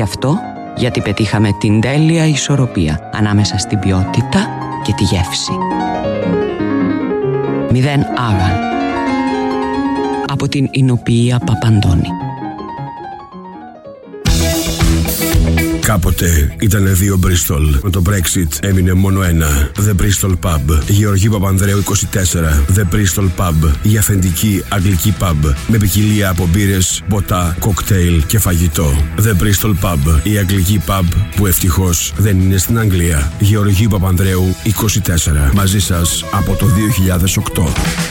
Και αυτό γιατί πετύχαμε την τέλεια ισορροπία ανάμεσα στην ποιότητα και τη γεύση. 0 Άγαν από την Ινοποιία Παπαντώνη. Κάποτε ήτανε δύο Bristol. Με το Brexit έμεινε μόνο ένα. The Bristol Pub. Γεωργίου Παπανδρέου 24. The Bristol Pub. Η αυθεντική αγγλική pub. Με ποικιλία από μπύρες, ποτά, κοκτέιλ και φαγητό. The Bristol Pub. Η αγγλική pub που ευτυχώς δεν είναι στην Αγγλία. Γεωργίου Παπανδρέου 24. Μαζί σας από το 2008.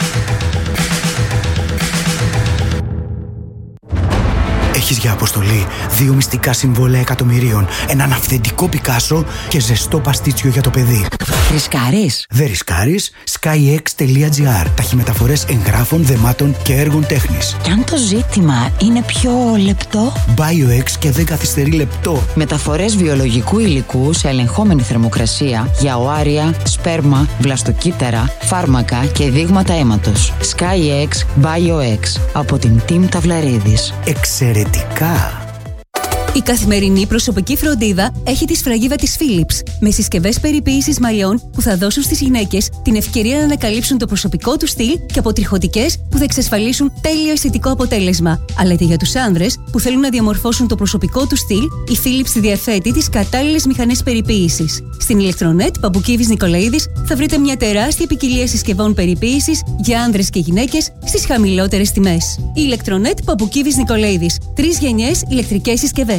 Έχεις για αποστολή 2 μυστικά συμβόλαια εκατομμυρίων, έναν αυθεντικό Πικάσο και ζεστό παστίτσιο για το παιδί. Ρισκάρεις? Δεν ρισκάρεις. SkyX.gr. Ταχυμεταφορές εγγράφων, δεμάτων και έργων τέχνης. Κι αν το ζήτημα είναι πιο λεπτό? BioX και δεν καθυστερεί λεπτό. Μεταφορές βιολογικού υλικού σε ελεγχόμενη θερμοκρασία για οάρια, σπέρμα, βλαστοκύτταρα, φάρμακα και δείγματα αίματος. SkyX BioX από την Team Ταυλαρίδης. Εξαιρετικά! Η καθημερινή προσωπική φροντίδα έχει τη σφραγίδα της Philips, με συσκευές περιποίησης μαλλιών που θα δώσουν στις γυναίκες την ευκαιρία να ανακαλύψουν το προσωπικό του στυλ και αποτριχωτικές που θα εξασφαλίσουν τέλειο αισθητικό αποτέλεσμα. Αλλά και για τους άνδρες που θέλουν να διαμορφώσουν το προσωπικό του στυλ, η Philips διαθέτει τις κατάλληλες μηχανές περιποίησης. Στην Ηλεκτρονέτ Παπουκίβης Νικολαίδης θα βρείτε μια τεράστια ποικιλία συσκευών περιποίησης για άνδρες και γυναίκες στις χαμηλότερες τιμές. Η Ηλεκτρονέτ Παπουκίβης Νικολαίδης. 3 γενιές ηλεκτρικές συσκευές.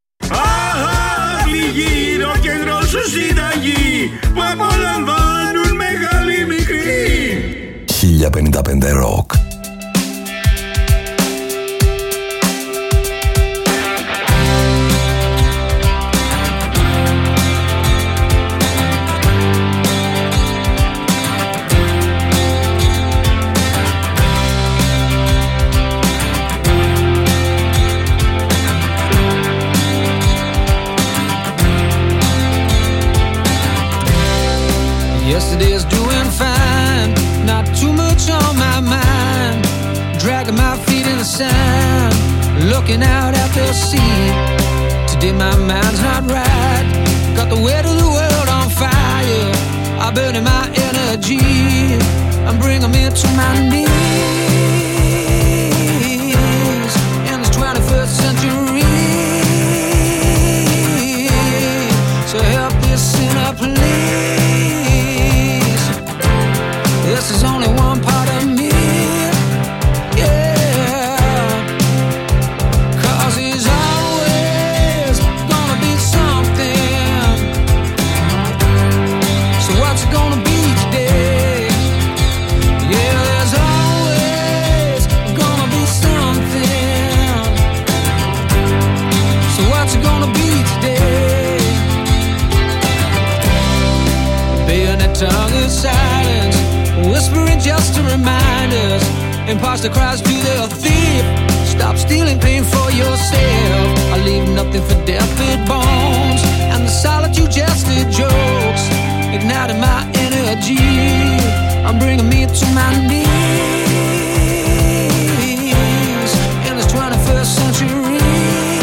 Γύρω κέντρο σου συνταγή που απολαμβάνουν μεγάλοι μικροί. 1055 ροκ. Yesterday's doing fine, not too much on my mind. Dragging my feet in the sand, looking out at the sea. Today my mind's not right, got the weight of the world on fire. I'm burning my energy, I'm bringing me to my knees in this 21st century. So help me, sinner, please. This is only one part of me, yeah. 'Cause he's always gonna be something. So what's it gonna be today? Yeah, there's always gonna be something. So what's it gonna be today? Bayonet tongue is silence, whispering just to remind us. Imposter cries to the thief, stop stealing pain for yourself. I leave nothing for deafened bones, and the solitude just the jokes, igniting my energy, I'm bringing me to my knees in this 21st century.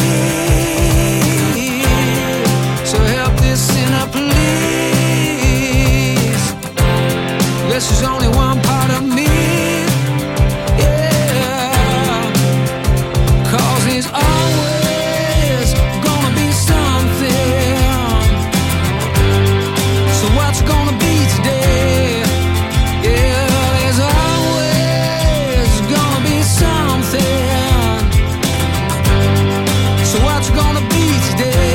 So help this sinner, please. This is only one part of me, yeah. 'Cause he's always gonna be something. So what's gonna be today? Yeah, there's always gonna be something. So what's gonna be today?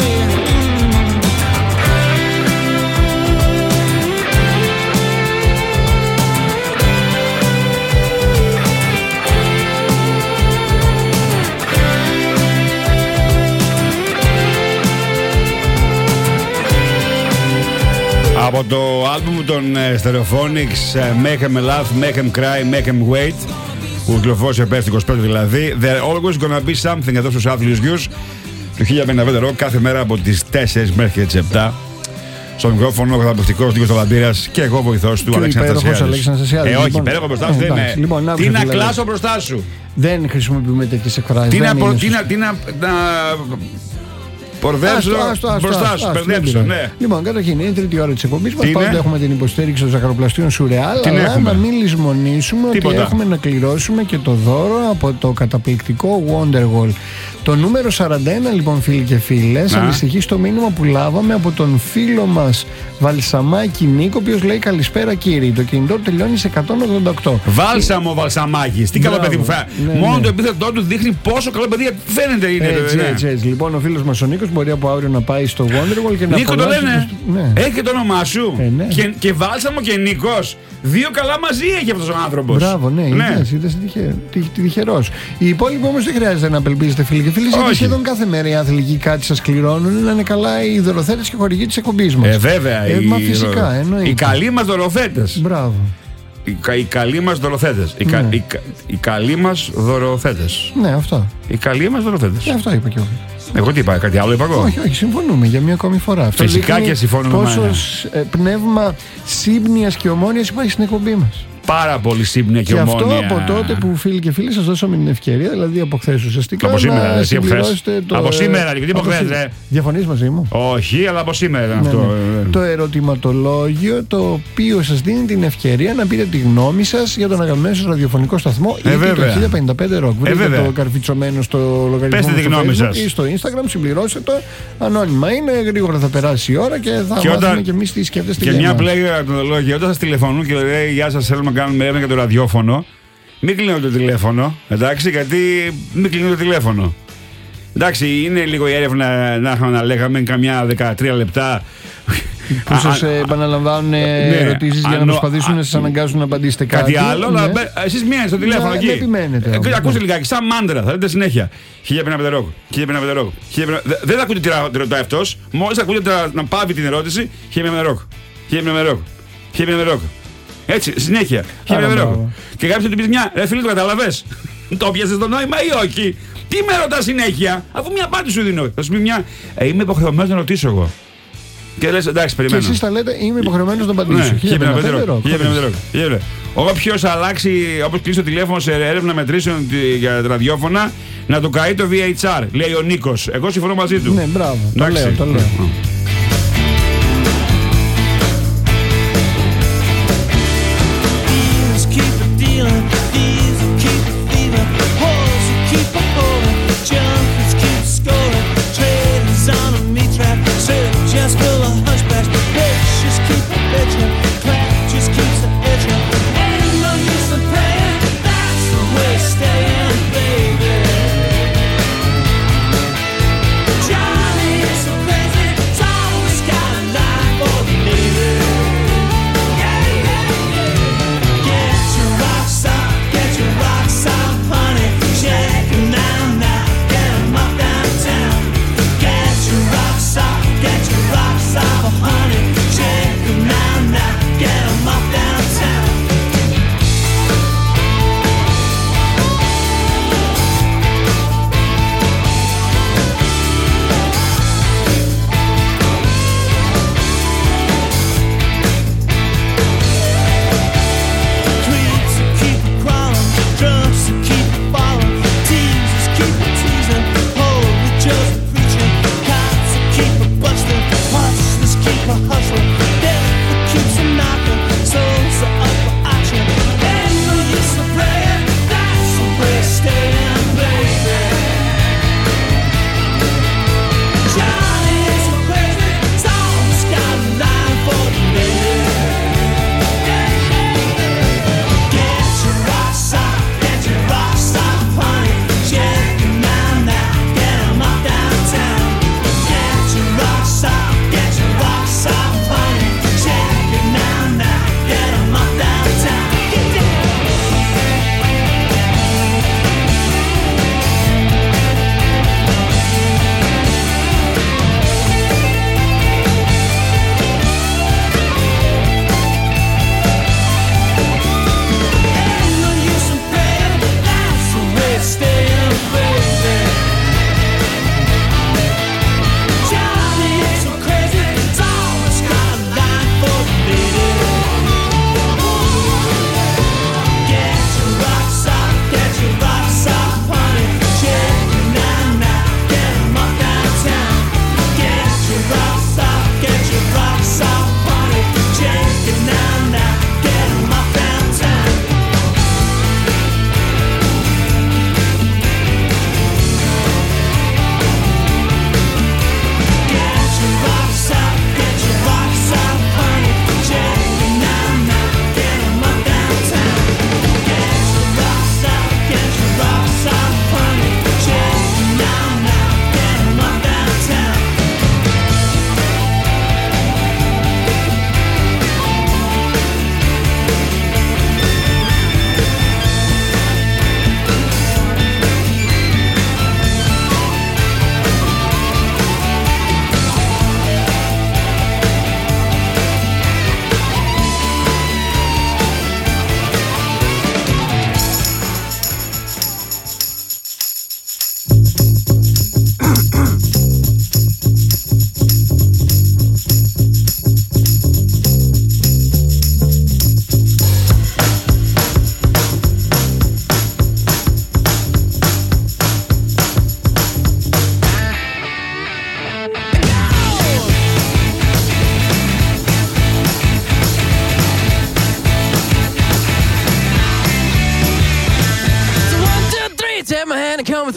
Από το άλμπουμ των Stereophonics, Make Em Laugh, Make Em Cry, Make Em Wait, που κυκλοφόρησε πέρσι 25 δηλαδή, They're Always Gonna Be Something, εδώ στους άθλιους γιους του 1055 ροκ, κάθε μέρα από τις 4 μέχρι και τις 7. Στο μικρόφωνο ο καταπληκτικός Νίκος Ταλαμπύρας και εγώ βοηθός του Αλέξανδρος Αναστασιάδης. Όχι, υπέροχο μπροστά σου δεν είμαι. Τι να κλάσω μπροστά σου. Δεν χρησιμοποιούμε τέτοιες εκφράσεις. μπροστά σου. Μπερδέψω, ναι. Λοιπόν, καταρχήν είναι η τρίτη ώρα της εκπομπής μας. Πάντα έχουμε την υποστήριξη των ζαχαροπλαστείων Σουρεάλ. Αλλά να μην λησμονήσουμε ότι έχουμε να κληρώσουμε και το δώρο από το καταπληκτικό Wonderwall. Το νούμερο 41, λοιπόν, φίλοι και φίλες, αντιστοιχεί στο μήνυμα που λάβαμε από τον φίλο μας Βαλσαμάκη Νίκο, ο οποίος λέει καλησπέρα κύριε. Το κινητό τελειώνει σε 188. Βάλσαμο Βαλσαμάκης. Τι καλό παιδί που φάει. Μόνο το επίθετό του δείχνει πόσο καλό παιδί φαίνεται είναι. Έτσι. Λοιπόν, ο φίλος μας ο Νίκος μπορεί από αύριο να πάει στο Wonderwall και να Νίκο το λένε. Έχει και το όνομά σου. Και Βάλσαμο και Νίκος. Δύο καλά μαζί έχει αυτός ο άνθρωπος. Μπράβο, ναι. Είδες τυχερός. Οι υπόλοιποι όμως δεν χρειάζεται να απελπίζετε, φίλοι και φίλες, γιατί σχεδόν κάθε μέρα οι αθλητικοί κάτι σας κληρώνουν να είναι καλά οι δωροθέτες και χορηγοί της εκπομπής μας. Βέβαια. Μα φυσικά, εννοείται. Οι καλοί μας δωροθέτες. Μπράβο. Οι καλοί μας δωροθέτες. Οι καλοί μας δωροθέτες. Ναι, αυτό. Οι καλοί μας δωροθέτες. Αυτό είπα και εγώ. Εγώ τι είπα, κάτι άλλο είπα εγώ. Όχι, συμφωνούμε για μια ακόμη φορά. Φυσικά και συμφωνούμε. Πόσο πνεύμα σύμπνοιας και ομόνοιας υπάρχει στην εκπομπή μας. Πάρα πολύ σύμπνοια και ομόνια. Και αυτό από τότε που φίλοι και φίλοι σας δώσαμε την ευκαιρία, δηλαδή από χθες ουσιαστικά. Από σήμερα, εσύ από σήμερα, γιατί από χθες. Διαφωνείς μαζί μου? Όχι, αλλά από σήμερα αυτό. Το ερωτηματολόγιο, το οποίο σας δίνει την ευκαιρία να πείτε τη γνώμη σας για τον αγαπημένο σας ραδιοφωνικό σταθμό ή το 1055 Rock. Βρείτε το καρφιτσωμένο στο λογαριασμό του Facebook ή στο Instagram, συμπληρώστε το. Ανώνυμα είναι, γρήγορα θα περάσει η ώρα και θα μάθουμε και εμείς τι σκέφτεστε. Και μια πλέγει ερωτηματολόγιο, όταν σας τηλεφωνούν και λέει γεια σας, θέλουμε να κάνουμε έρευνα για το ραδιόφωνο, μην κλείνω το τηλέφωνο, εντάξει, γιατί μην κλείνω το τηλέφωνο. Εντάξει, είναι λίγο η έρευνα να λέγαμε καμιά 13 λεπτά. Που σας επαναλαμβάνουν ερωτήσεις για να προσπαθήσουν να σας αναγκάσουν να απαντήσετε κάτι άλλο. Αλλά εσείς μία στο τηλέφωνο εκεί. Ακούστε λιγάκι, σαν μάντρα, θα λέτε συνέχεια. 1500 ροκ, 1500 ροκ. Δεν ακούτε τι ρωτάει αυτός, μόλις ακούτε να πάβει την ερώτηση, 1500 ροκ, 1500 ροκ, 1500 ροκ. Έτσι, συνέχεια. Και κάποιος του πει μια, ρε φίλε, το κατάλαβες? Το πιάσες το νόημα ή όχι? Τι με ρωτάς συνέχεια, αφού μια απάντηση σου δίνω? Θα σου πει μια, είμαι υποχρεωμένος να ρωτήσω εγώ. Και λες, εντάξει, περιμένω. Και εσείς θα λέτε, είμαι υποχρεωμένος να απαντήσω. 1500. Όποιος αλλάξει, όπως κλείσει το τηλέφωνο σε έρευνα μετρήσεων για ραδιόφωνα, να το καεί το VHR, λέει ο Νίκος. Εγώ συμφωνώ μαζί του. Ναι, μπράβο. Το λέω. Get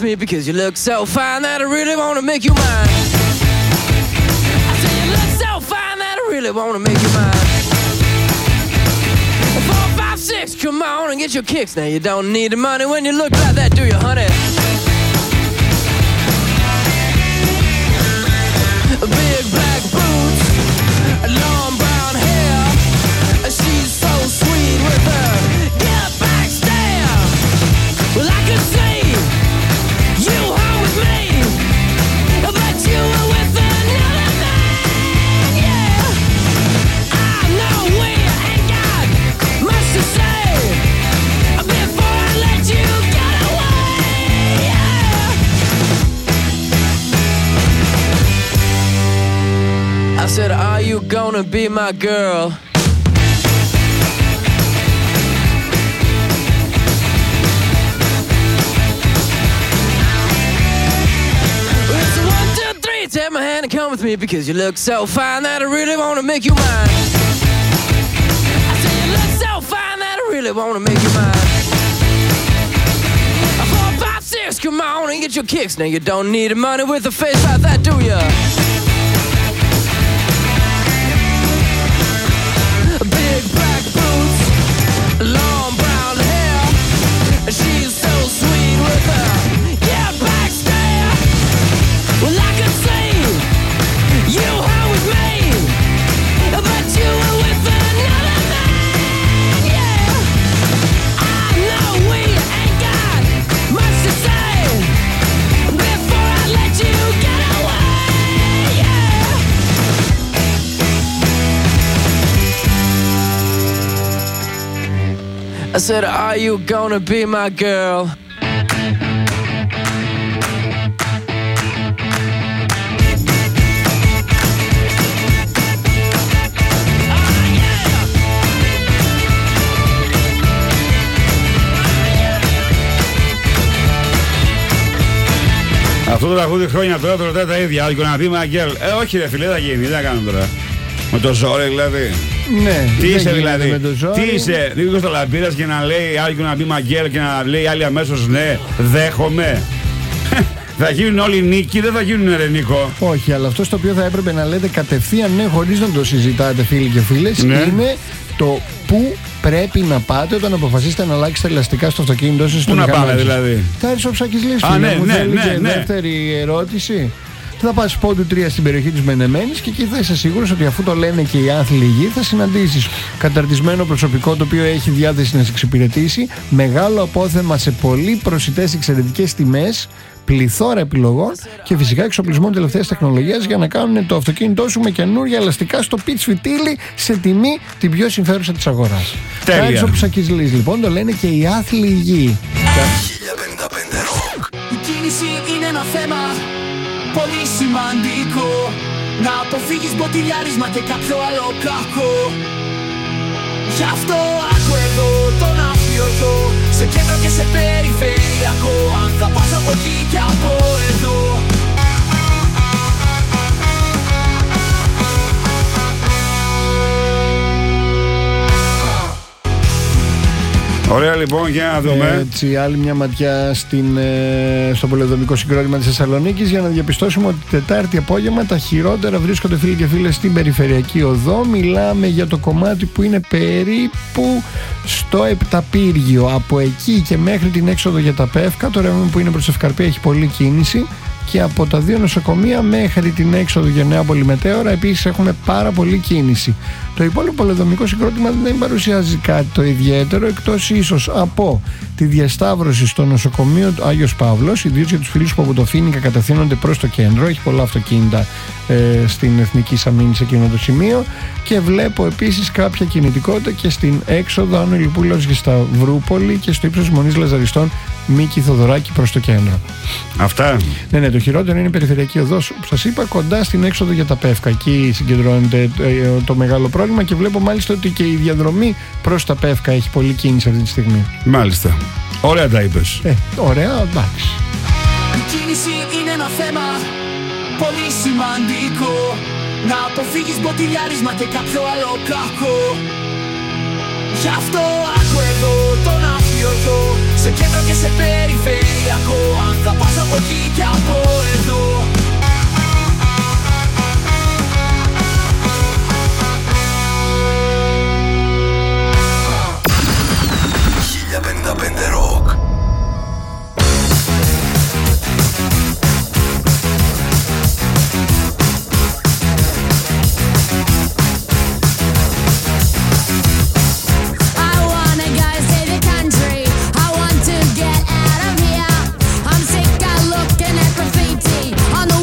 me because you look so fine that I really wanna make you mine. I say you look so fine that I really wanna make you mine. 4, 5, 6, come on and get your kicks. Now you don't need the money when you look like that, do you, honey? Big black boots, long brown hair. She's so sweet with her get back stare. Well, I could see you home with me, but you were with another man, yeah. I know we ain't got much to say before I let you get away, yeah. I said, are you gonna be my girl? Take my hand and come with me because you look so fine that I really wanna make you mine. I say you look so fine that I really wanna make you mine. 4, 5, 6, come on and get your kicks. Now you don't need the money with a face like that, do ya? Big black boots, long brown hair. She's so sweet with her get back stare. Well, I could say you home with me, but you were with another man, yeah. I know we ain't got much to say before I let you get away, yeah. I said, are you gonna be my girl? Αυτό το τραγούδι χρόνια τώρα το ρωτάει τα ίδια. Άλλο να πει Μαγκέλ. Όχι, ρε φίλε, θα γίνει. Τι να κάνουμε τώρα. Με το ζόρι δηλαδή. Ναι. Τι είσαι δηλαδή. Τι είσαι. Νίκος Τολαμπύρας και να λέει άλλο να πει Μαγκέλ και να λέει άλλοι αμέσως ναι, δέχομαι. Θα γίνουν όλοι νίκοι, δεν θα γίνουν ρε Νίκο. Όχι, αλλά αυτό στο οποίο θα έπρεπε να λέτε κατευθείαν ναι, χωρίς να το συζητάτε φίλοι και φίλες, ναι, είναι το πού πρέπει να πάτε όταν αποφασίσετε να αλλάξετε ελαστικά στο αυτοκίνητό σας. Πού να πάμε δηλαδή. Θα έρθει ο Ψάκης Λύς. Ναι. Δεύτερη ερώτηση. Θα πας πόντου 3 στην περιοχή της Μενεμένης και εκεί θα είσαι σίγουρος ότι αφού το λένε και οι άθλοι υγιεί θα συναντήσεις καταρτισμένο προσωπικό το οποίο έχει διάθεση να σε εξυπηρετήσει, μεγάλο απόθεμα σε πολύ προσιτές εξαιρετικές τιμές, πληθώρα επιλογών και φυσικά εξοπλισμό τελευταίας τεχνολογίας για να κάνουν το αυτοκίνητό σου με καινούργια ελαστικά στο pitch φιτίλι σε τιμή την πιο συμφέρουσα της αγοράς. Τέλεια. Όπως Ακισλής λοιπόν το λένε και οι άθλοι υγιεί. 1055 Rock. Η κίνηση είναι ένα θέμα πολύ σημαντικό. Να αποφύγεις μποτιλιάρισμα και κάποιο άλλο κακό. Γι' αυτό άκου εδώ τον αφιωτό, σε κέντρο και σε περιφερειακό. Αν θα πας από εκεί και από εδώ. Ωραία λοιπόν, για να δούμε. Έτσι, άλλη μια ματιά στο πολεοδομικό συγκρότημα της Θεσσαλονίκης για να διαπιστώσουμε ότι Τετάρτη απόγευμα τα χειρότερα βρίσκονται φίλοι και φίλες στην περιφερειακή οδό. Μιλάμε για το κομμάτι που είναι περίπου στο Επταπύργιο. Από εκεί και μέχρι την έξοδο για τα Πεύκα, το ρεύμα που είναι προς Ευκαρπία έχει πολλή κίνηση. Και από τα δύο νοσοκομεία μέχρι την έξοδο για Νέα Πολυμετέωρα επίσης έχουμε πάρα πολλή κίνηση. Το υπόλοιπο πολεοδομικό συγκρότημα δεν παρουσιάζει κάτι το ιδιαίτερο, εκτός ίσως από τη διασταύρωση στο νοσοκομείο του Άγιος Παύλος, ιδίως για τους φίλους που από το Φοίνικα κατευθύνονται προς το κέντρο. Έχει πολλά αυτοκίνητα στην Εθνική Σαμίνη σε εκείνο το σημείο. Και βλέπω επίσης κάποια κινητικότητα και στην έξοδο Άνω Λιππούλος και Σταυρούπολη και στο ύψος Μονής Λαζαριστών Μίκη Θοδωράκη προς το κέντρο. Αυτά. Ναι, το χειρότερο είναι η περιφερειακή οδός που σας είπα, κοντά στην έξοδο για τα Πεύκα. Εκεί συγκεντρώνεται το μεγάλο πρόβλημα και βλέπω μάλιστα ότι και η διαδρομή προς τα Πεύκα έχει πολλή κίνηση αυτή τη στιγμή. Μάλιστα. Ωραία τα είπες. Ωραία, εντάξει. Η κίνηση είναι ένα θέμα πολύ σημαντικό. Να αποφύγεις μποτιλιάρισμα και κάποιο άλλο κακό. Γι' αυτό άκου εδώ τον αφιωτό, οδό, σε κέντρο και σε περιφερειακό. Αν θα πας από εκεί και από εδώ. Rock. On the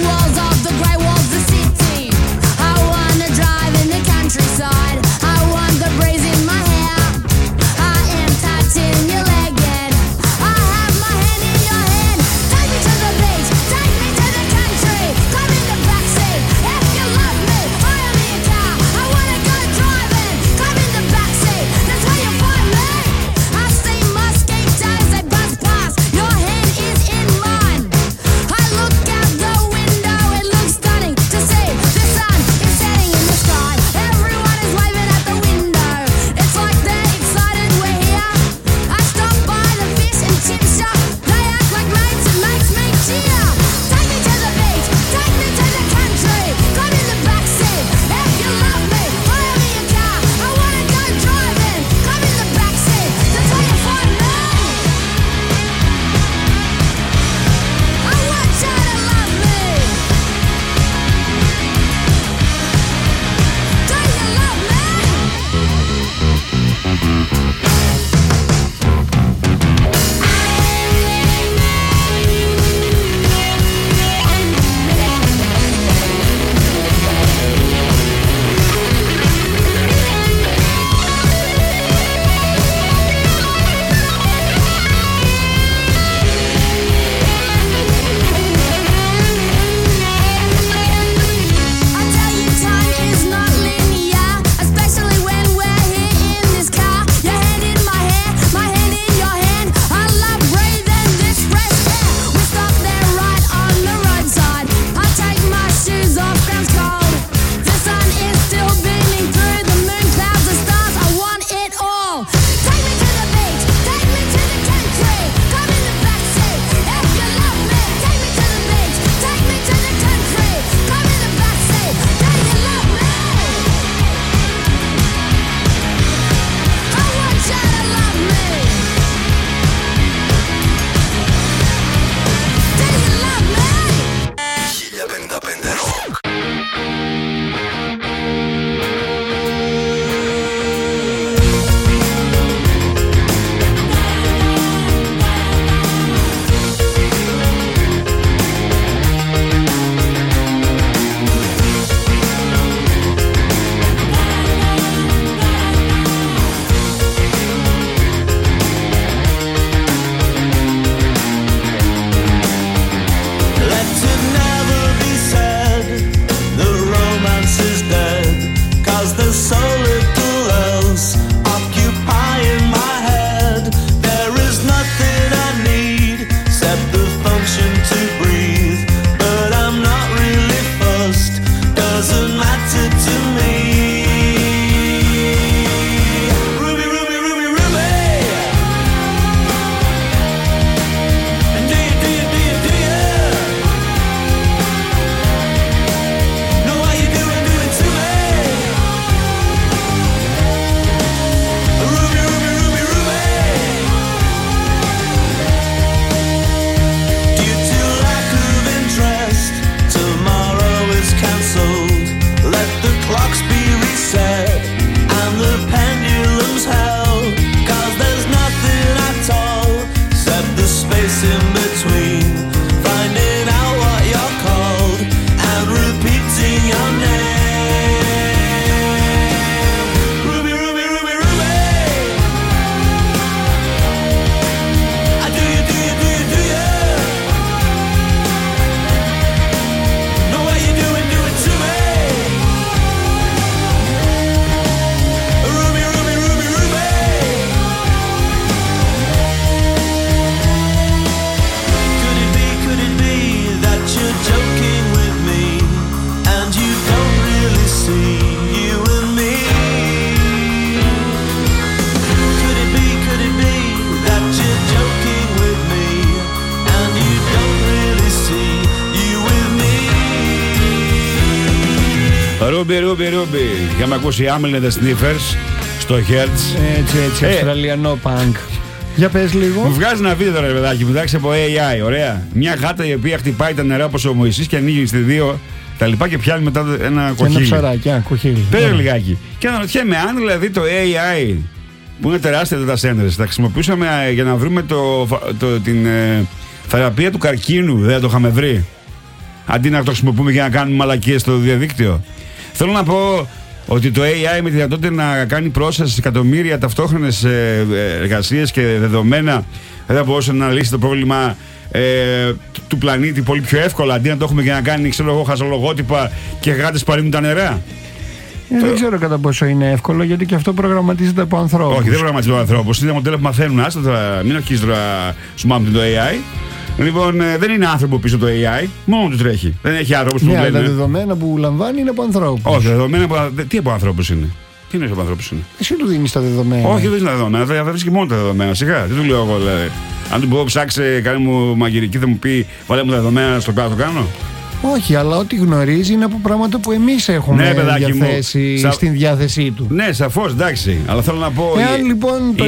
Ρούμπι. Είχαμε ακούσει Amelie and the Sniffers στο Hertz. Έτσι, Αυστραλιανό πανκ. Για πες λίγο. Μου βγάζει ένα βίντεο τώρα, παιδάκι, που εντάξει από AI. Ωραία. Μια γάτα η οποία χτυπάει τα νερά όπως ο Μωυσής και ανοίγει στη δύο τα λοιπά και πιάνει μετά ένα κοχύλι. Ένα ψαράκι, κοχύλι. Πέρα λιγάκι. Και αναρωτιέμαι αν δηλαδή το AI, που είναι τεράστια data centers, τα χρησιμοποιούσαμε για να βρούμε την θεραπεία του καρκίνου, δεν το είχαμε βρει. Αντί να το χρησιμοποιούμε για να κάνουμε μαλακίες στο διαδίκτυο. Θέλω να πω ότι το AI με τη δυνατότητα να κάνει πρόσθεση εκατομμύρια ταυτόχρονες εργασίες και δεδομένα δεν θα μπορούσε να λύσει το πρόβλημα του πλανήτη πολύ πιο εύκολα, αντί να το έχουμε για να κάνει χαζολογότυπα και γάτες παρήνουν τα νερά. Δεν ξέρω κατά πόσο είναι εύκολο, γιατί και αυτό προγραμματίζεται από ανθρώπους. Όχι, δεν προγραμματίζεται από ανθρώπους. Είναι μοντέλα που μαθαίνουν. Άστα τώρα, μην αρχίσει τώρα σου μάθουν το AI. Λοιπόν, δεν είναι άνθρωπο πίσω το AI, μόνο του τρέχει. Δεν έχει άνθρωπους που λένε. Τα δεδομένα που λαμβάνει είναι από ανθρώπους. Όχι, τα δεδομένα τι από ανθρώπους είναι. Τι είναι από ανθρώπους είναι. Εσύ του δίνεις τα δεδομένα. Όχι, δεν δίνεις τα δεδομένα. Θα βρίσκει μόνο τα δεδομένα. Σιγά, τι του λέω εγώ δηλαδή. Αν του πω ψάξει, κάνει μου μαγειρική, θα μου πει βάλε μου τα δεδομένα στο κάτω, το κάνω. Όχι, αλλά ό,τι γνωρίζει είναι από πράγματα που εμείς έχουμε διαθέσει στην διάθεσή του. Ναι, σαφώς, εντάξει. Αλλά θέλω να πω. Εάν λοιπόν το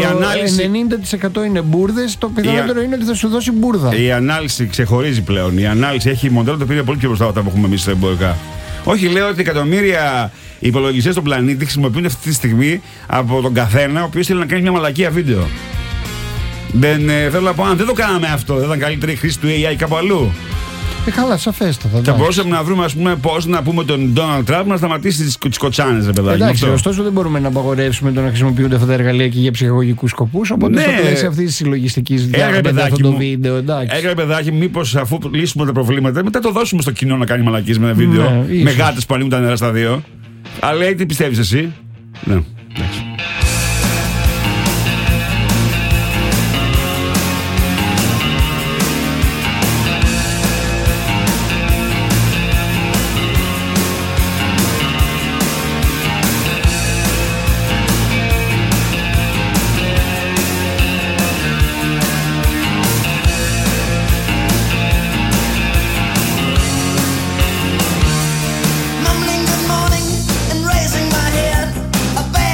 90% είναι μπουρδες, το πιθανότερο είναι ότι θα σου δώσει μπουρδα. Η ανάλυση ξεχωρίζει πλέον. Η ανάλυση έχει μοντέλο το οποίο είναι πολύ πιο μπροστά από αυτά που έχουμε εμείς στα εμπορικά. Όχι, λέω ότι εκατομμύρια υπολογιστές στον πλανήτη χρησιμοποιούνται αυτή τη στιγμή από τον καθένα ο οποίος θέλει να κάνει μια μαλακία βίντεο. Θέλω να πω, αν δεν το κάναμε αυτό, δεν ήταν καλύτερη χρήση του AI κάπου αλλού. Καλά, σαφέστατα. Θα μπορούσαμε να βρούμε, ας πούμε, πώς να πούμε τον Donald Trump να σταματήσει τις κοτσάνες, ρε παιδάκι. Εντάξει, ωστόσο δεν μπορούμε να απαγορεύσουμε το να χρησιμοποιούνται αυτά τα εργαλεία και για ψυχαγωγικούς σκοπούς. Οπότε στο πλαίσιο αυτής της συλλογιστικής διάρκειας αυτό το βίντεο. Έγραφε παιδάκι, μήπως αφού λύσουμε τα προβλήματα, μετά το δώσουμε στο κοινό να κάνει μαλακίες με ένα βίντεο. Με γάτες που ανοίγουν τα νερά στα δύο. Αλλά τι πιστεύεις εσύ? Ναι, εντάξει. Mumbling good morning and raising my head, a bad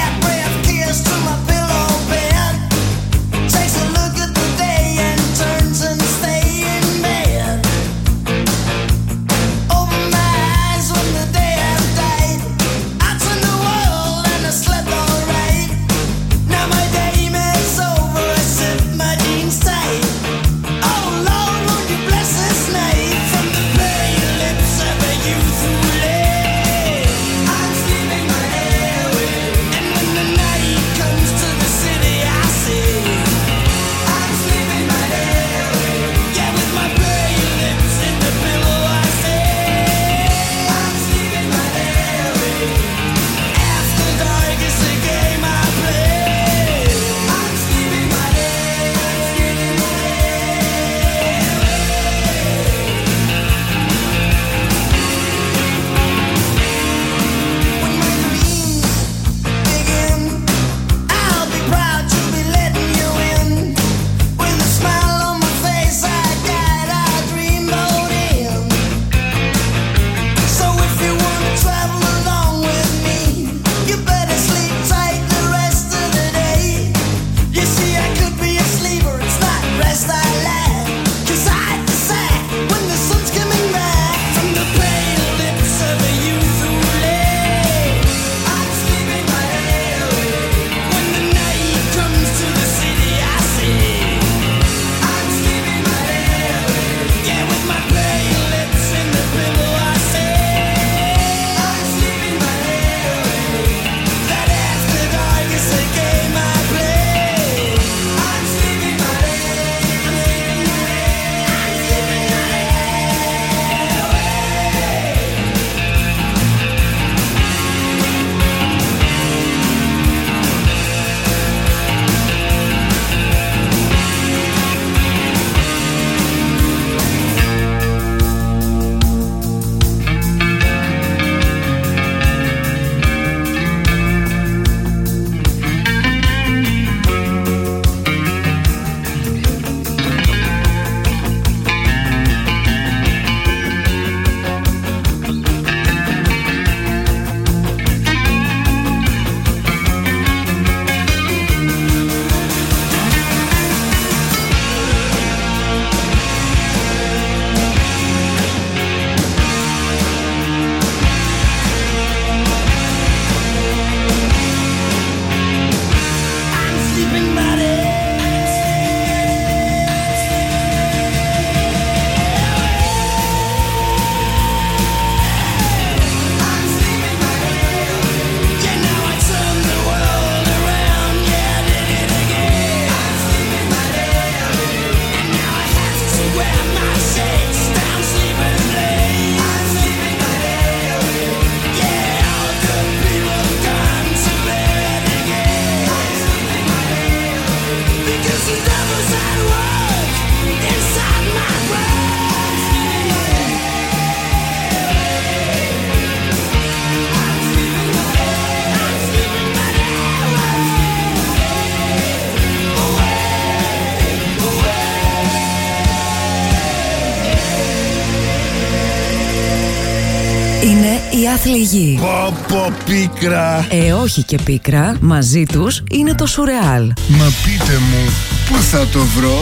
Είναι η άθλη γη. Πω πίκρα. Όχι και πίκρα, μαζί τους είναι το Σουρεάλ. Μα πείτε μου, πού θα το βρω?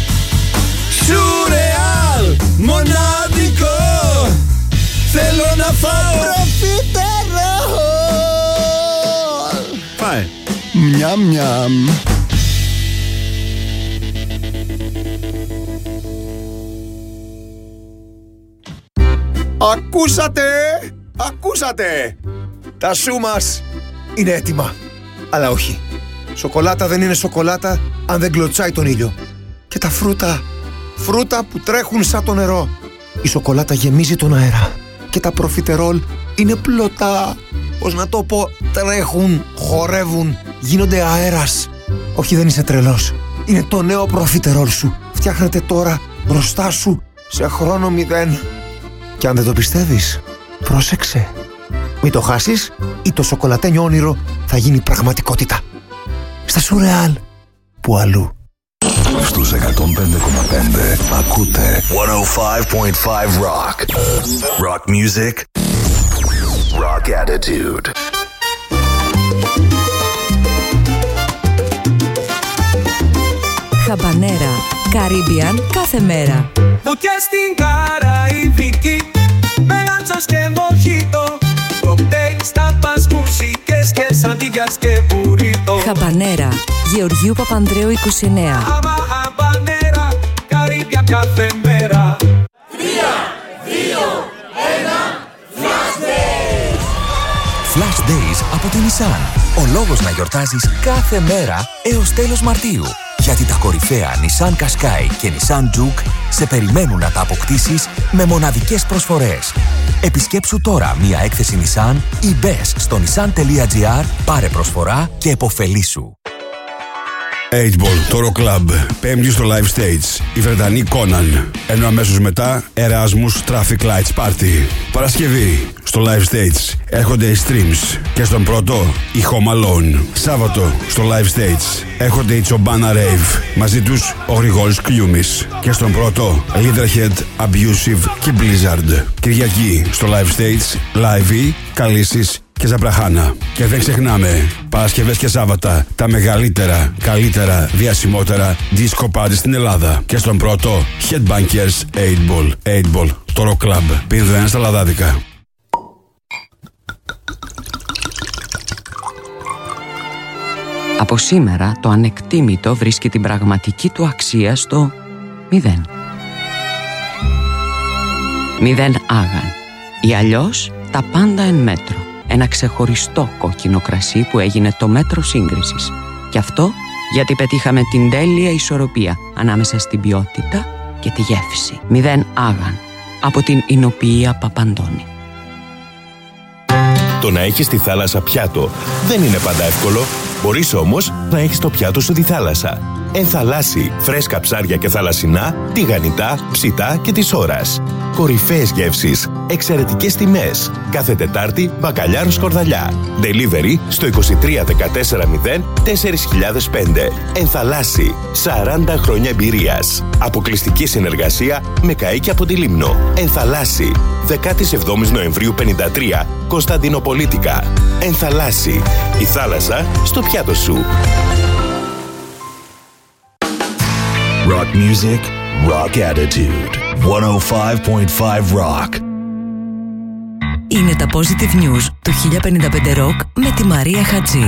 Σουρεάλ, μοναδικό. Θέλω να φάω προφιτερόλ. Φάε. Μιαμ μιαμ. Ακούσατε! Τα σου μας είναι έτοιμα. Αλλά όχι. Σοκολάτα δεν είναι σοκολάτα αν δεν κλωτσάει τον ήλιο. Και τα φρούτα που τρέχουν σαν το νερό. Η σοκολάτα γεμίζει τον αέρα. Και τα προφιτερόλ είναι πλωτά. Πώς να το πω, τρέχουν, χορεύουν, γίνονται αέρας. Όχι, δεν είσαι τρελός. Είναι το νέο προφιτερόλ σου. Φτιάχνεται τώρα μπροστά σου σε χρόνο 0. Και αν δεν το πιστεύεις, πρόσεξε. Μην το χάσεις ή το σοκολατένιο όνειρο θα γίνει πραγματικότητα. Στα Σουρεάλ, που αλλού. Στους 105,5 ακούτε 105.5 Rock. Rock music. Rock attitude. Χαμπανέρα, Caribbean κάθε μέρα. Φωτιές στην Καραϊβική, με λάντσας και μοχίτο. Κοκτέιλ, τάπας, μουσικές και σαντίγιας και μπουρίτο. Χαμπανέρα, Γεωργίου Παπανδρέου 29. Χαμπανέρα, Caribbean κάθε μέρα. 3, 2, 1, Flash Days! Flash Days από την Nissan. Ο λόγος να γιορτάζεις κάθε μέρα έως τέλος Μαρτίου. Γιατί τα κορυφαία Nissan Qashqai και Nissan Juke σε περιμένουν να τα αποκτήσεις με μοναδικές προσφορές. Επισκέψου τώρα μία έκθεση Nissan ή μπες στο nissan.gr, πάρε προσφορά και επωφελήσου. 8ball, το Rock Club, Πέμπτη στο Live Stage. Οι Βρετανοί Conan. Ενώ αμέσως μετά Erasmus Traffic Lights Party. Παρασκευή στο Live Stage έρχονται οι Streams. Και στον πρώτο οι Home Alone. Σάββατο στο Live Stage έρχονται οι Τσομπάνα Rave. Μαζί τους ο Γρηγόρης Κλιούμης. Και στον πρώτο Leaderhead, Abusive και Blizzard. Κυριακή στο Live Stage Live, Καλύσης και Ζαπραχάνα. Και δεν ξεχνάμε, Παρασκευές και Σάββατα, τα μεγαλύτερα, καλύτερα, διασημότερα disco party στην Ελλάδα. Και στον πρώτο, Headbangers 8ball. 8ball, το Rock Club. Πίνδο ένα στα λαδάδικα. Από σήμερα το ανεκτήμητο βρίσκει την πραγματική του αξία στο 0. 0 άγαν. Ή αλλιώς τα πάντα εν μέτρο. Ένα ξεχωριστό κόκκινο κρασί που έγινε το μέτρο σύγκρισης. Και αυτό γιατί πετύχαμε την τέλεια ισορροπία ανάμεσα στην ποιότητα και τη γεύση. 0 άγαν. Από την Ινοποιία Παπαντώνη. Το να έχεις τη θάλασσα πιάτο δεν είναι πάντα εύκολο. Μπορείς όμως να έχεις το πιάτο σου τη θάλασσα. Ενθαλάσσι, φρέσκα ψάρια και θαλασσινά, τηγανιτά, ψητά και της ώρας. Κορυφαίες γεύσεις, εξαιρετικές τιμές. Κάθε Τετάρτη, μπακαλιάρο σκορδαλιά. Delivery στο 23 140 4005. Ενθαλάσσι, 40 χρόνια εμπειρίας. Αποκλειστική συνεργασία με καΐκι από τη Λίμνο. Ενθαλάσσι, 17 Νοεμβρίου 53, Κωνσταντινοπολίτικα. Ενθαλάσσι, η θάλασσα στο πιάτο σου. Rock music, rock attitude. 105.5 Rock. Είναι τα Positive News του 1055 Rock με τη Μαρία Χατζή.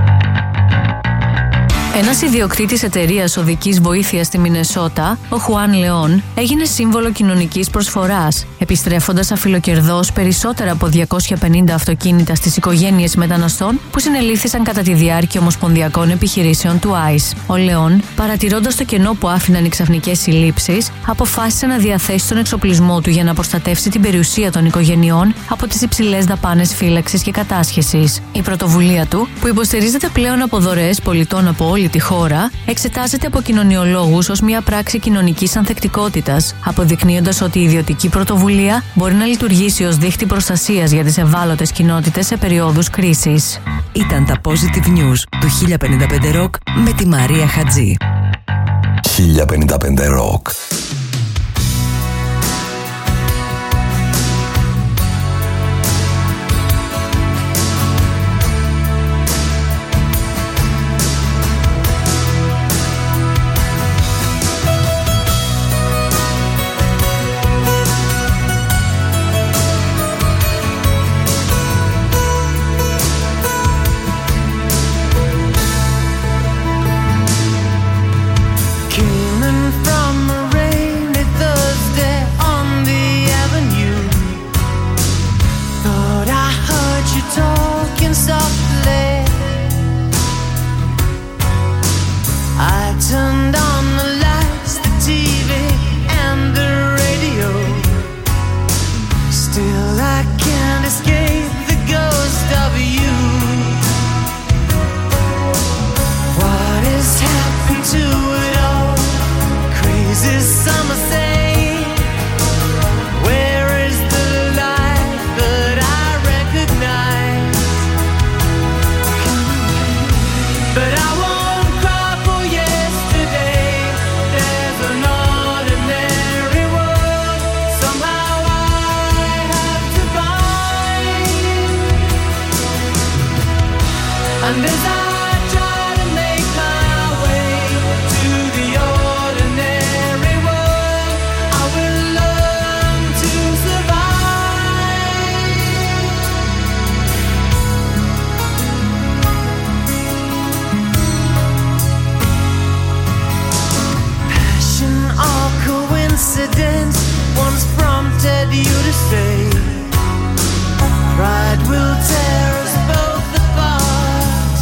Ένας ιδιοκτήτης εταιρείας οδικής βοήθειας στη Μινεσότα, ο Χουάν Λεόν, έγινε σύμβολο κοινωνικής προσφοράς, επιστρέφοντας αφιλοκερδώς περισσότερα από 250 αυτοκίνητα στις οικογένειες μεταναστών που συνελήφθησαν κατά τη διάρκεια ομοσπονδιακών επιχειρήσεων του ICE. Ο Λεόν, παρατηρώντας το κενό που άφηναν οι ξαφνικές συλλήψεις, αποφάσισε να διαθέσει τον εξοπλισμό του για να προστατεύσει την περιουσία των οικογενειών από τις υψηλές δαπάνες φύλαξης και κατάσχεσης. Η πρωτοβουλία του, που υποστηρίζεται πλέον από δωρεές πολιτών από όλη τη χώρα, εξετάζεται από κοινωνιολόγους ως μια πράξη κοινωνικής ανθεκτικότητας, αποδεικνύοντας ότι η ιδιωτική πρωτοβουλία μπορεί να λειτουργήσει ως δίχτυ προστασίας για τις ευάλωτες κοινότητες σε περιόδους κρίσης. Ήταν τα Positive News του 1055 Rock με τη Μαρία Χατζή. 1055 Rock. And as I try to make my way to the ordinary world, I will learn to survive. Passion or coincidence once prompted you to stay. Pride will tear us both apart.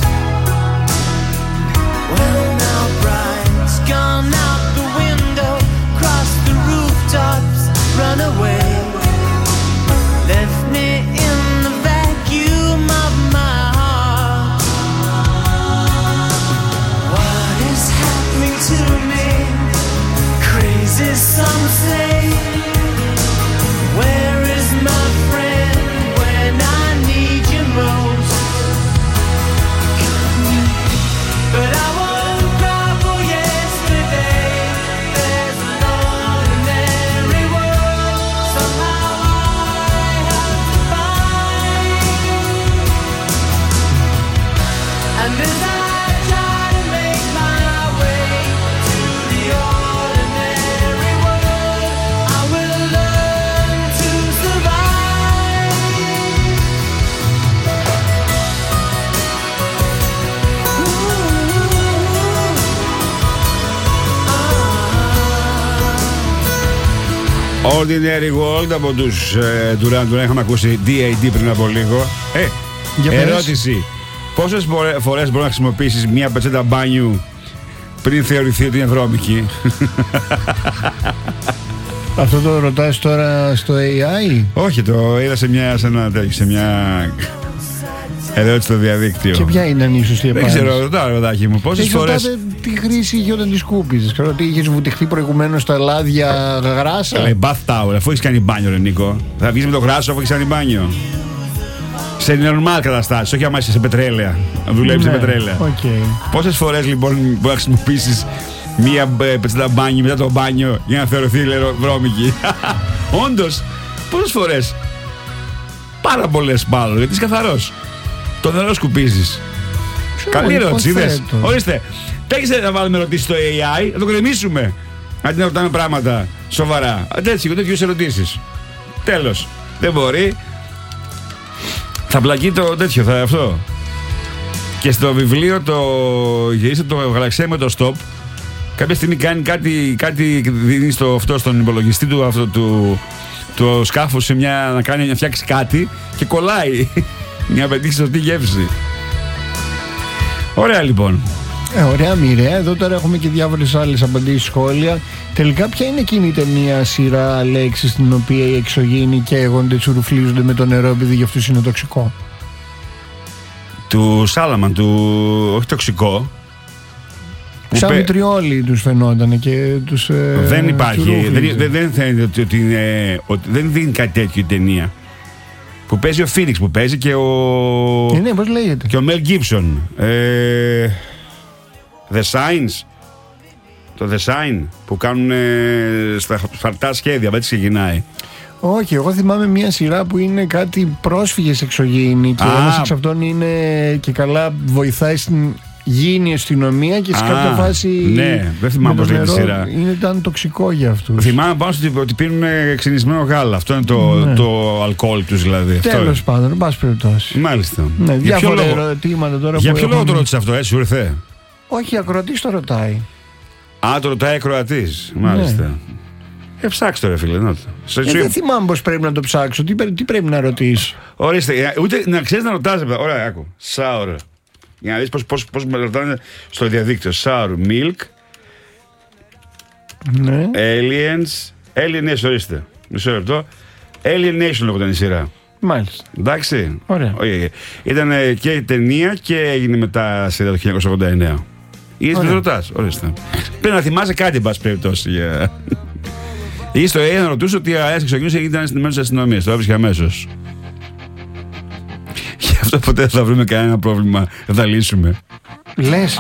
Well, now pride's gone out the window, crossed the rooftops, run away. Left me in the vacuum of my heart. What is happening to me? Crazy, some say. Where is my friend when I need you most? But I won't cry for yesterday. There's an ordinary world somehow I have to find. And as I try to make my way to the ordinary world, I will learn to survive. Ordinary World από τους Duran Duran. Είχαμε ακούσει DAD πριν από λίγο. Ερώτηση. Πόσες φορές μπορεί να χρησιμοποιήσεις μια πετσέτα μπάνιου πριν θεωρηθεί ότι είναι βρώμικη? Αυτό το ρωτάς τώρα στο AI? Όχι, το είδα σε μια ερώτηση στο διαδίκτυο. Και ποια είναι η σωστή απάντηση? Δεν ξέρω, ρωτάω, ροδάκι μου. Πόσες φορές. Τι χρήση είχε όταν τη σκούπιζες? Ξέρω ότι είχες βουτυχθεί προηγουμένως στα λάδια γράσα. Λέει bath towel, αφού έχεις κάνει μπάνιο, ρε Νίκο. Θα βγεις με το γράσο αφού έχεις κάνει μπάνιο. Σε normal καταστάσεις, όχι άμα είσαι σε πετρέλαια. Να δουλεύεις σε πετρέλαια. Πόσες φορές λοιπόν μπορεί να χρησιμοποιήσεις μία πετσέτα μπάνιο μετά το μπάνιο για να θεωρηθεί βρώμικη? Όντως, πόσες φορές? Πάρα πολλές μάλλον, γιατί είσαι καθαρός. Το νερό σκουπίζεις. Καλή ερώτηση, είδες? Ορίστε, τέχισε να βάλουμε ερωτήσεις στο AI, να το κρεμίσουμε. Αντί να ρωτάμε πράγματα σοβαρά. Τέτοιες ερωτήσεις. Τέλος. Δεν μπορεί. Θα μπλακεί το τέτοιο, θα αυτό. Και στο βιβλίο το γαλαξία με το stop, κάποια στιγμή κάνει κάτι δίνει στον υπολογιστή του το σκάφο να φτιάξει κάτι και κολλάει για να πετύχει σωστή γεύση. Ωραία λοιπόν. Ωραία, μοιραία. Εδώ τώρα έχουμε και διάφορες άλλες απαντήσεις, σχόλια. Τελικά, ποια είναι εκείνη η ταινία σειρά λέξεις στην οποία οι εξωγήινοι καίγονται, τσουρουφλίζονται με το νερό επειδή για αυτούς είναι τοξικό? Του Σάλαμαν, όχι τοξικό. Σαν τριόλοι τους φαινόταν και τους. Δεν υπάρχει. Δεν φαίνεται ότι είναι. Δεν δίνει κάτι τέτοιο η ταινία. Που παίζει ο Φίνιξ, που παίζει και ο. Ναι, πώς λέγεται? Και ο Μελ Γκίψον. The Signs. Το The Sign που κάνουν στα φαρτά σχέδια. Έτσι ξεκινάει. Όχι, εγώ θυμάμαι μια σειρά που είναι κάτι πρόσφυγες εξωγήινοι και ένας εξ αυτών είναι και καλά βοηθάει στην γήινη αστυνομία και σε κάποια φάση. Ναι, δεν θυμάμαι πώς λέγεται η σειρά. Ήταν τοξικό για αυτούς. Θυμάμαι πάνω ότι πίνουν ξυνισμένο γάλα. Αυτό είναι το αλκοόλ τους δηλαδή. Τέλος πάντων, εν πάση περιπτώσει. Μάλιστα. Ναι, διάφορα ερωτήματα τώρα. Για ποιο λόγο το ρώτησε αυτό, έτσι, ήρθε? Όχι, ακροατής το ρωτάει. Α, το ρωτάει ακροατής. Μάλιστα. Ψάξτε το, ρε φίλε. Δεν θυμάμαι πώς πρέπει να το ψάξω. Τι πρέπει να ρωτήσω? Ορίστε, ούτε να ξέρεις να ρωτάς. Ωραία, άκου. Sour. Για να δεις πώς με ρωτάνε στο διαδίκτυο. Sour milk. Ναι. Aliens. Alien Nation, ορίστε. Μισό λεπτό. Alien Nation λέγονταν η σειρά. Μάλιστα. Εντάξει. Ωραία. Ήταν και η ταινία και έγινε μετά σειρά το 1989. Είδες που ρωτάς. Ορίστε. Πρέπει να θυμάσαι κάτι, εν πάση περιπτώσει. Ή στο AI να ρωτούσε ότι ένας εξωγήινος ήταν στην μέση της αστυνομίας. Το έβρισκε αμέσως. Γι' αυτό ποτέ δεν θα βρούμε κανένα πρόβλημα. Δεν θα λύσουμε. Λες,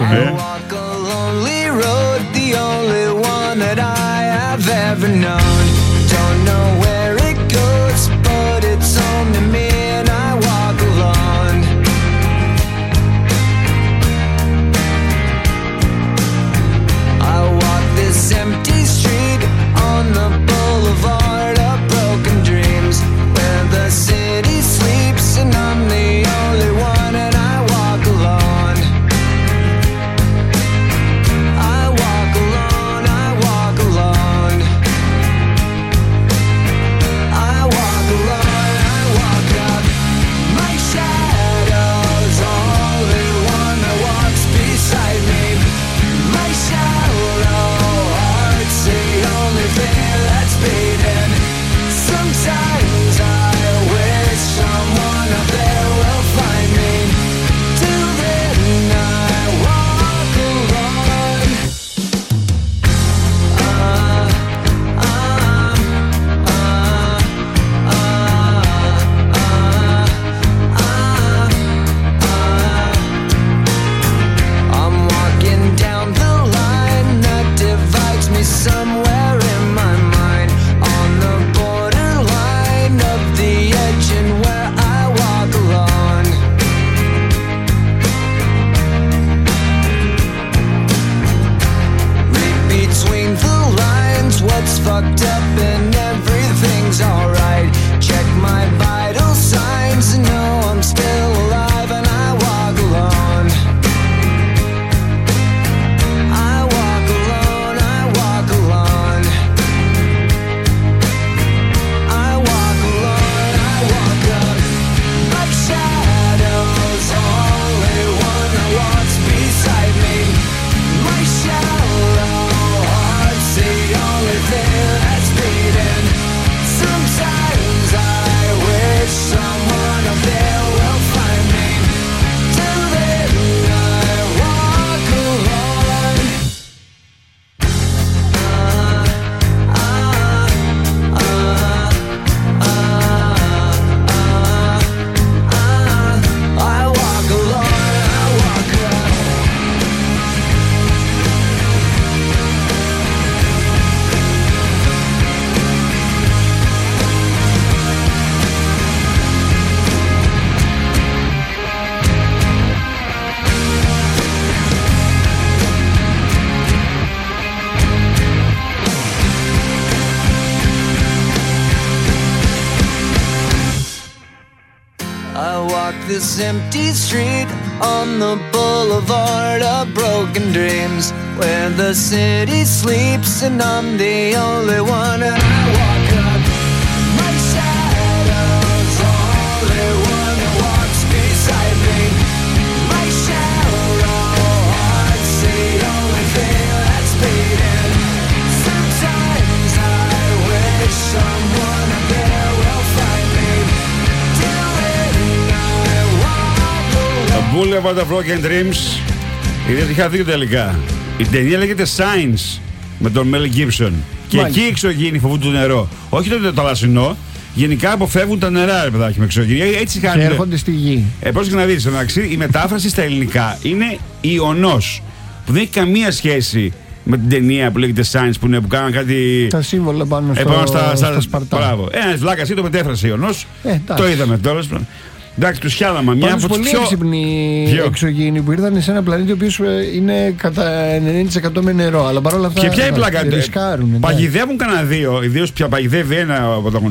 I walk this empty street on the boulevard of broken dreams, where the city sleeps and I'm the only one. And I walk up, my shadow's only one who walks beside me. My shallow heart's the only thing that's beating. Sometimes I wish someone up there will find me. Till then I walk away. Boulevard of Broken Dreams. Γιατί είχα δει τελικά. Η ταινία λέγεται Signs με τον Μέλ Γκίψον. Και εκεί οι εξωγήινοι φοβούνται το νερό. Όχι το θαλασσινό. Γενικά αποφεύγουν τα νερά, ρε παιδάκι, με εξωγήινοι. Έτσι και έρχονται στη γη. Πρόσεχε να δεις, η μετάφραση στα ελληνικά είναι Ιωνός. Που δεν έχει καμία σχέση με την ταινία που λέγεται Signs, που κάναν κάτι. Τα σύμβολα πάνω στα Σπαρτά. Μπράβο. Ένας βλάκας ή το μετέφρασε Ιωνός. Το είδαμε τώρα. Εντάξει, τους χιάλαμα. Μια από πολύ έξυπνοι εξωγήινοι που ήρθαν σε ένα πλανήτη ο οποίος είναι κατά 90% με νερό. Αλλά παρόλα αυτά. Και ποια είναι η πλάκα? Παγιδεύουν κανένα δύο. Ιδίως πια παγιδεύει ένα.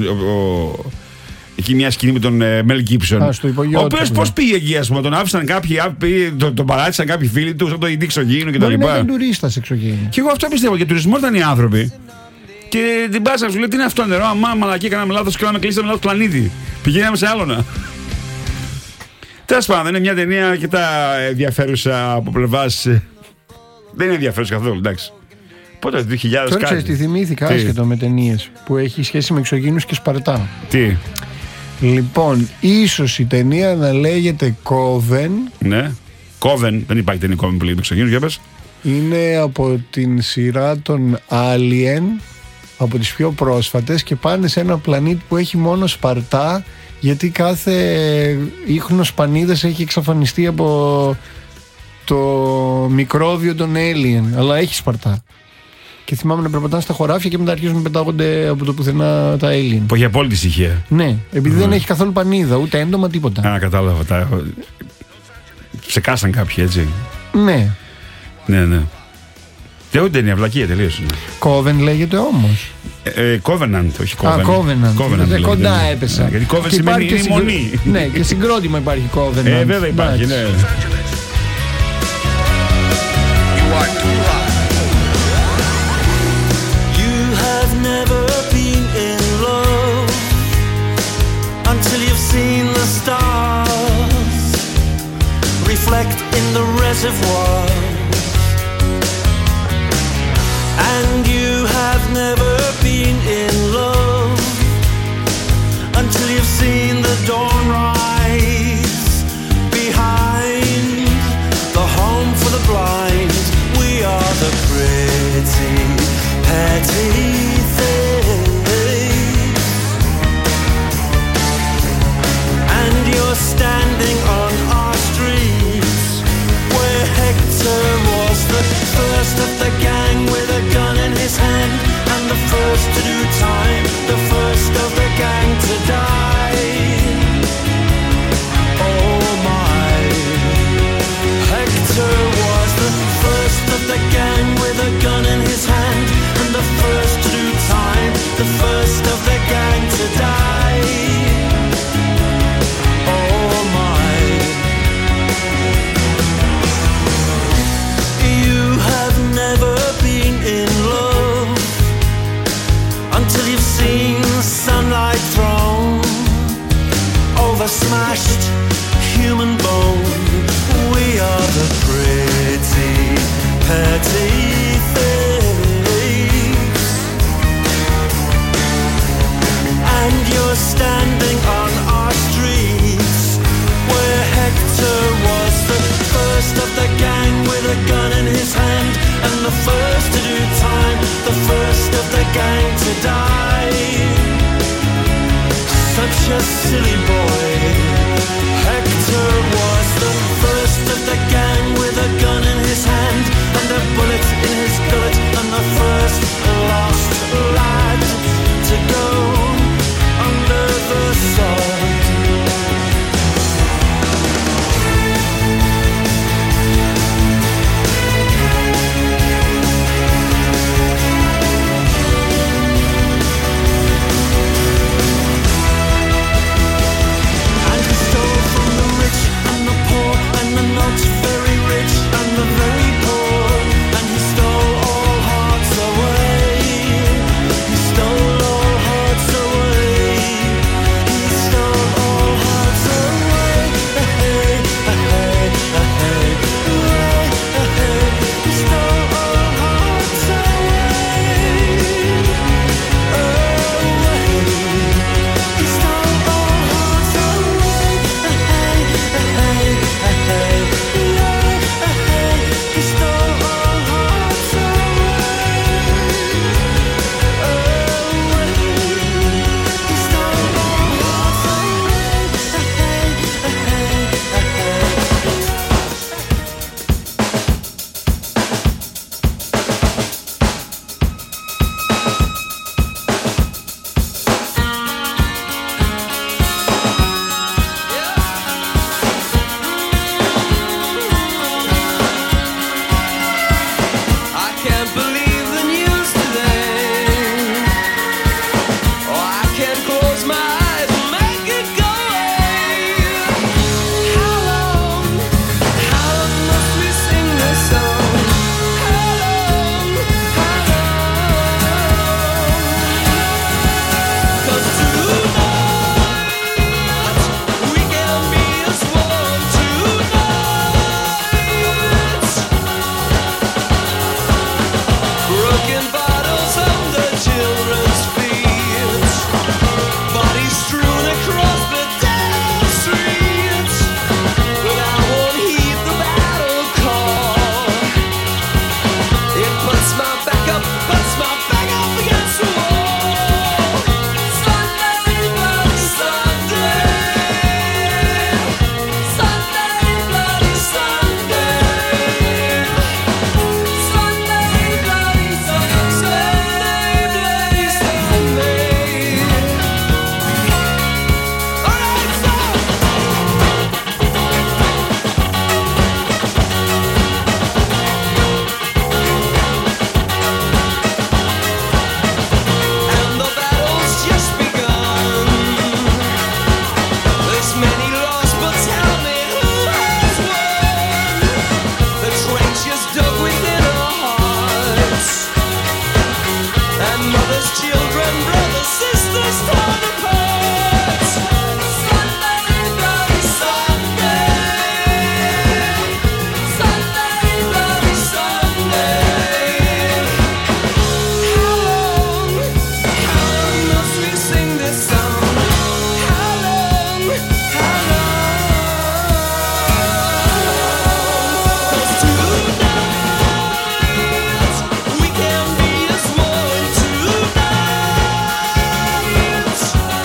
Εκεί μια σκηνή με τον Μέλ Γκίψον. Ο οποίος πώς πήγε εκεί, ας πούμε, τον άφησαν κάποιοι, τον παράτησαν κάποιοι φίλοι του, το ειδή εξωγήινο κτλ. Είναι ένα τουρίστας εξωγήινο. Και εγώ αυτό πιστεύω. Και τουρισμό ήταν οι άνθρωποι. Και την πάσα σου λέει τι είναι αυτό νερό. Αμά, μαλακή, κάναμε λάθος, κλείσαμε λάθος πλανήτη. Πηγαίναμε σε άλλον. Τέλος πάντων, είναι μια ταινία αρκετά ενδιαφέρουσα από πλευράς. Δεν είναι ενδιαφέρουσα καθόλου, εντάξει. Πότε το 2000 τώρα ξέρεις τι θυμήθηκα, άσχετο με ταινίες που έχει σχέση με εξωγήινους και Σπαρτά. Τι? Λοιπόν, ίσως η ταινία να λέγεται Coven. Ναι, Coven, δεν υπάρχει ταινία Coven που λέγεται εξωγήινους, για πες. Είναι από την σειρά των Alien, από τις πιο πρόσφατες, και πάνε σε ένα πλανήτη που έχει μόνο Σπαρτά. Γιατί κάθε ίχνος πανίδας έχει εξαφανιστεί από το μικρόβιο των alien. Αλλά έχει Σπαρτά. Και θυμάμαι να περπατάνε στα χωράφια και μετά αρχίζουν να πετάγονται από το πουθενά τα alien. Που έχει απόλυτη ησυχία. Ναι, επειδή δεν έχει καθόλου πανίδα, ούτε έντομα, τίποτα. Κατάλαβα. Ψεκάσαν κάποιοι, έτσι. Ναι. Ναι. Δεν είναι αυλακία τελείως. Coven λέγεται όμως. Covenant, όχι Covenant. Covenant. Κοντά έπεσα. Γιατί Coven σημαίνει είναι μονή. Ναι, και συγκρότημα υπάρχει Covenant. Βέβαια υπάρχει, ναι. You have never been in love until you've seen the stars reflect in the reservoir. And you have never been in love until you've seen the dawn rise behind the home for the blind. We are the pretty, petty things. And you're standing on our streets where Hector was the first of the gang with a gun in his hand, and the first to do time, the first of the gang to die. Oh my, Hector was the first of the gang with a gun in his hand, and the first to do time, the first of the gang to die. Oh my, you have never been in love until you've seen sunlight thrown over smashed human bone. We are the pretty, petty things. And you're standing on our streets where Hector was the first of the gang with a gun in his hand, and the first to do time, the first of the gang to die. Such a silly boy. Hector was the first of the gang with a gun in his hand and a bullet in his gullet, and the first lost lad to go under the sod. many lost, but tell me who has won? The trenches dug within our hearts, and mothers, children, brothers, sisters torn apart. Sunday, bloody Sunday, Sunday, bloody Sunday. How long must we sing this song? How long? 'Cause tonight we can be as one tonight.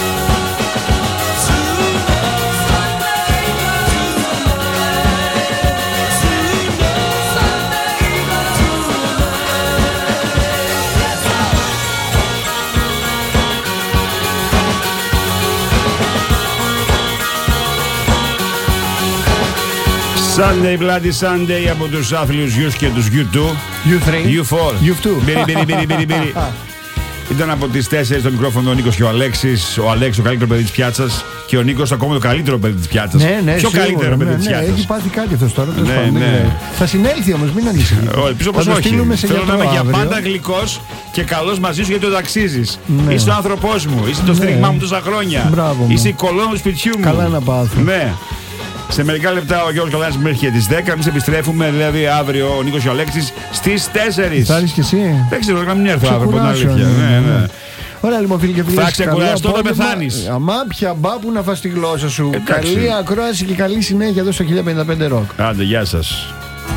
Sunday Bloody Sunday από τους άθλιους Youth και τους U2. U3. U4. U2. Μπιρι. Ήταν από τις 4 στο μικρόφωνο ο Νίκος και ο Αλέξης. Ο Αλέξης το καλύτερο παιδί της πιάτσας και ο Νίκος ακόμα το καλύτερο παιδί της πιάτσας. Ναι, Πιο σίγουρα, καλύτερο παιδί της πιάτσας. Έχει πάθει κάτι αυτός τώρα. Ναι. Θα συνέλθει όμως, μην ανησυχείς. Ελπίζω πως όχι. Θέλω να είμαι για πάντα γλυκός και καλός μαζί σου γιατί το αξίζεις. Ναι. Είσαι ο άνθρωπός μου, είσαι το στήριγμά μου τόσα χρόνια. Μπράβο μου. Είσαι η κολόνα του σπιτιού μου. Καλά να πάθω. Ναι. Σε μερικά λεπτά ο Γιώργος Καλάνης μέχρι και τις 10. Εμείς επιστρέφουμε, δηλαδή αύριο ο Νίκος και ο Αλέξης στις 4. Θα έρθεις κι εσύ. Δεν ξέρω, να μην έρθω αύριο, από την αλήθεια. Ναι. Ωραία λοιπόν φίλοι και φίλες. Θα ξεκουραστώ, θα πεθάνεις. Αμάπια μπάπου να φας τη γλώσσα σου. Εντάξει. Καλή ακρόαση και καλή συνέχεια εδώ στο 1055 Rock. Άντε, γεια σας.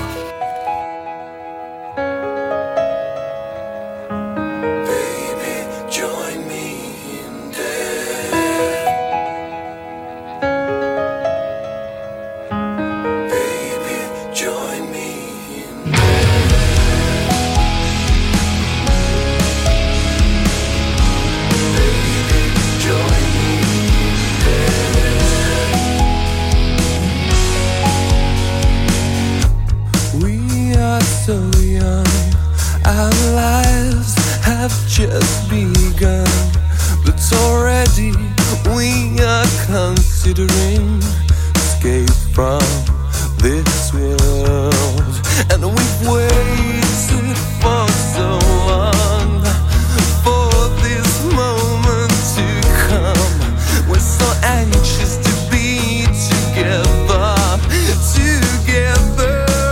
So young, our lives have just begun, but already we are considering escape from this world, and we've waited for so long for this moment to come. We're so anxious to be together, together.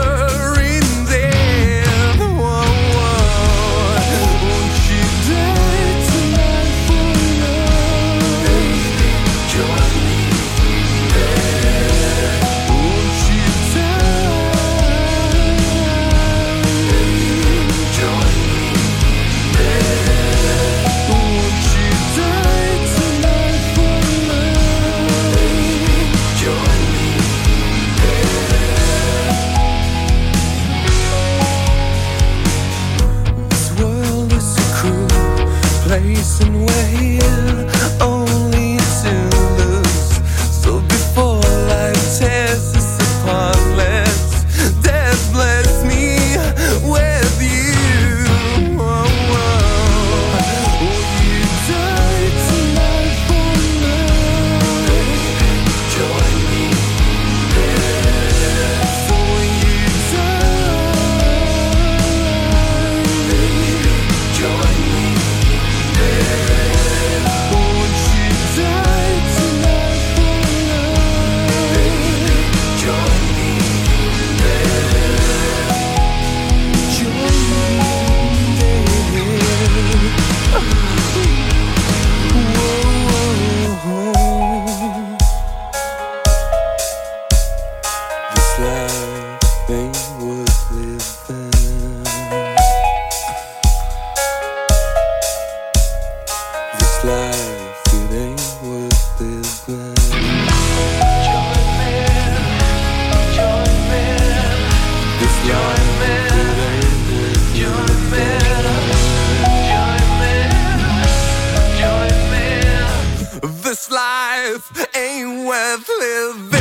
Place and we're here only to lose. So before life tears us apart, let's death bless me with you. Oh, you died tonight for love. Join me there. So you died. Join me. This life ain't worth living.